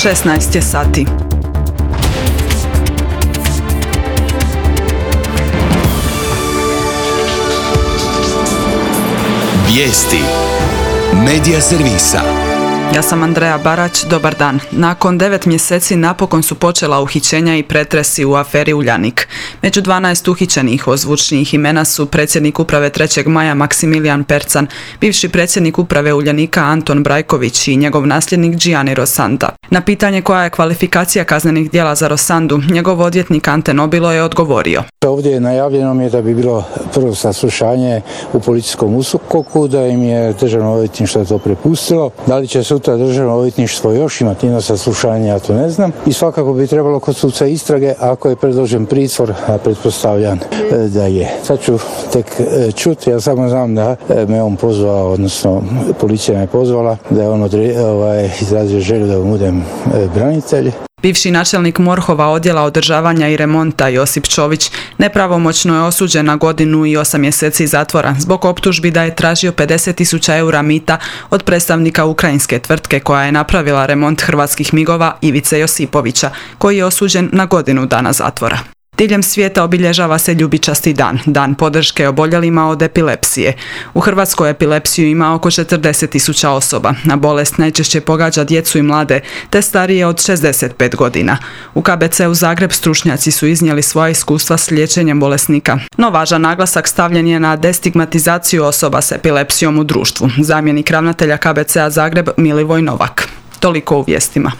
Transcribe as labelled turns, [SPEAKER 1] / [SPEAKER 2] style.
[SPEAKER 1] 16 je sati.
[SPEAKER 2] Vijesti Medija servisa.
[SPEAKER 1] Ja sam Andreja Barać, dobar dan. Nakon 9 mjeseci napokon su počela uhićenja i pretresi u aferi Uljanik. Među 12 uhićenih ozvučnijih imena su predsjednik uprave 3. maja Maksimilijan Percan, bivši predsjednik uprave Uljanika Anton Brajković i njegov nasljednik Gianni Rossanda. Na pitanje koja je kvalifikacija kaznenih djela za Rossandu, njegov odvjetnik Ante Nobilo je odgovorio.
[SPEAKER 3] Ovdje je najavljeno mi je da bi bilo prvo saslušanje u policijskom USKOK-u, da im je državno odvjetništvo to prepustilo. Da li će sutra državno odvjetništvo još imati jedno saslušanje, ja to ne znam. I svakako bi trebalo kod suca istrage, ako je predložen pritvor, a pretpostavljam da je. Sad ću tek čuti, ja samo znam da me on pozvao, odnosno policija me pozvala, da je on izrazio želju da budem branitelj.
[SPEAKER 1] Bivši načelnik MORH-ova odjela održavanja i remonta Josip Čović nepravomoćno je osuđen na 1 godinu i 8 mjeseci zatvora zbog optužbi da je tražio 50.000 eura mita od predstavnika ukrajinske tvrtke koja je napravila remont hrvatskih migova Ivice Josipovića, koji je osuđen na 1 godinu dana zatvora. Diljem svijeta obilježava se ljubičasti dan, dan podrške oboljelima od epilepsije. U Hrvatskoj epilepsiju ima oko 40.000 osoba, a bolest najčešće pogađa djecu i mlade, te starije od 65 godina. U KBC-u Zagreb stručnjaci su iznijeli svoja iskustva s liječenjem bolesnika. No važan naglasak stavljen je na destigmatizaciju osoba s epilepsijom u društvu. Zamjenik ravnatelja KBC-a Zagreb Milivoj Novak. Toliko u vijestima.